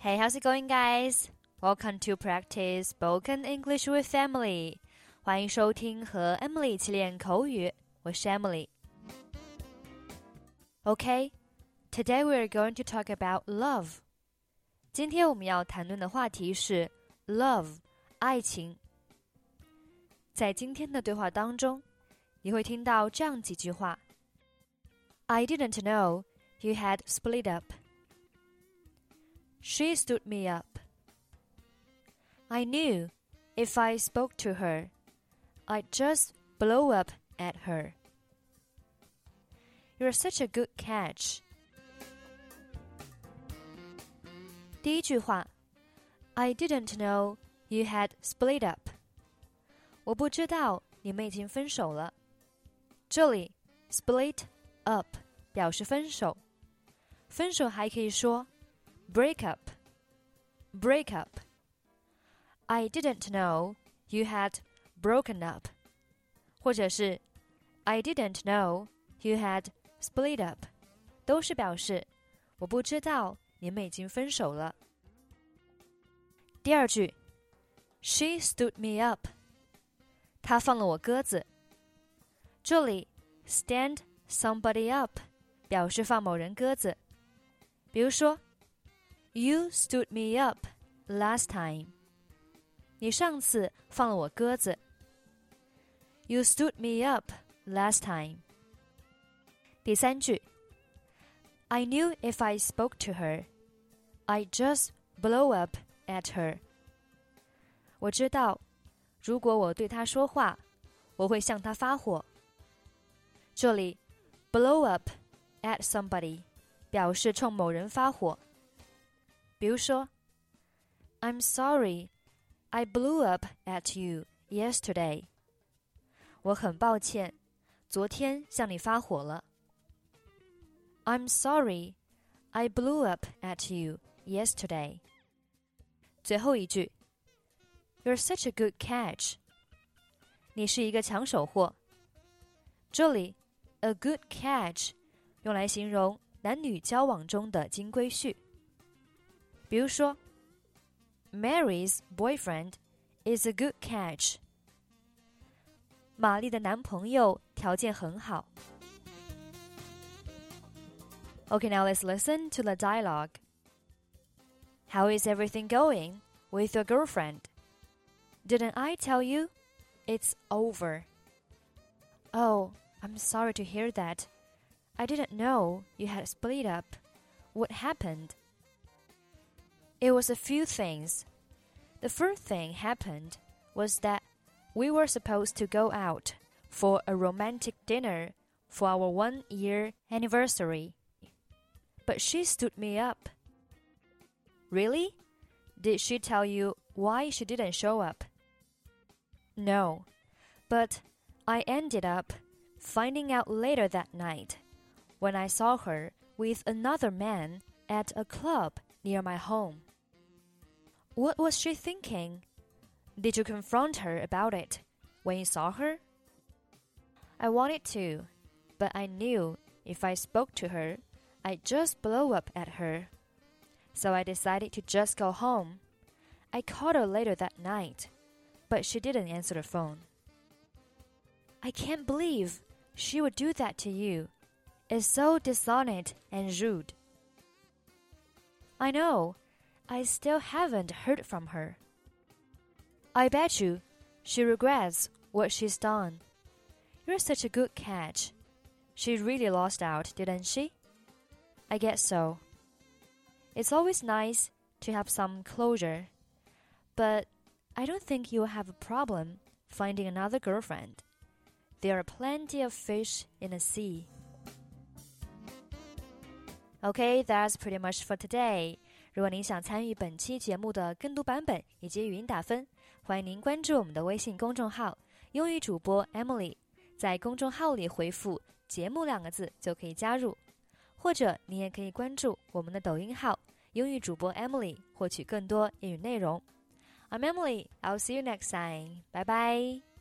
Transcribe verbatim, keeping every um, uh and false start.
Hey, how's it going, guys? Welcome to practice spoken English with Emily. 欢迎收听和 Emily 一起练口语，我是 Emily. Okay, today we are going to talk about love. 今天我们要谈论的话题是 love, 爱情。在今天的对话当中，你会听到这样几句话。I didn't know you had split up.She stood me up. I knew if I spoke to her, I'd just blow up at her. You're such a good catch. 第一句话 I didn't know you had split up. 我不知道你们已经分手了。这里 split up 表示分手。分手还可以说Break up. Break up. I didn't know you had broken up. 或者是 I didn't know you had split up. 都是表示我不知道你们已经分手了。第二句 She stood me up. 她放了我鸽子。这里 stand somebody up 表示放某人鸽子。比如说You stood me up last time. 你上次放了我鸽子。You stood me up last time. 第三句 I knew if I spoke to her, I'd just blow up at her. 我知道，如果我对她说话，我会向她发火。这里 blow up at somebody 表示冲某人发火。比如说 I'm sorry, I blew up at you yesterday. 我很抱歉，昨天向你发火了。I'm sorry, I blew up at you yesterday. 最后一句 You're such a good catch. 你是一个抢手货。这里 a good catch 用来形容男女交往中的金龟婿。比如说 Mary's boyfriend is a good catch. 玛丽的男朋友条件很好。Okay, now let's listen to the dialogue. How is everything going with your girlfriend? Didn't I tell you? It's over. Oh, I'm sorry to hear that. I didn't know you had split up. What happened?It was a few things. The first thing happened was that we were supposed to go out for a romantic dinner for our one-year anniversary. But she stood me up. Really? Did she tell you why she didn't show up? No, but I ended up finding out later that night when I saw her with another man at a club near my home.What was she thinking? Did you confront her about it when you saw her? I wanted to, but I knew if I spoke to her, I'd just blow up at her. So I decided to just go home. I called her later that night, but she didn't answer the phone. I can't believe she would do that to you. It's so dishonest and rude. I know.I still haven't heard from her. I bet you she regrets what she's done. You're such a good catch. She really lost out, didn't she? I guess so. It's always nice to have some closure, but I don't think you'll have a problem finding another girlfriend. There are plenty of fish in the sea. Okay, that's pretty much for today.如果您想参与本期节目的跟读版本以及语音打分，欢迎您关注我们的微信公众号英语主播 Emily， 在公众号里回复节目两个字就可以加入，或者您也可以关注我们的抖音号英语主播 Emily， 获取更多英语内容。I'm Emily, I'll see you next time. Bye bye.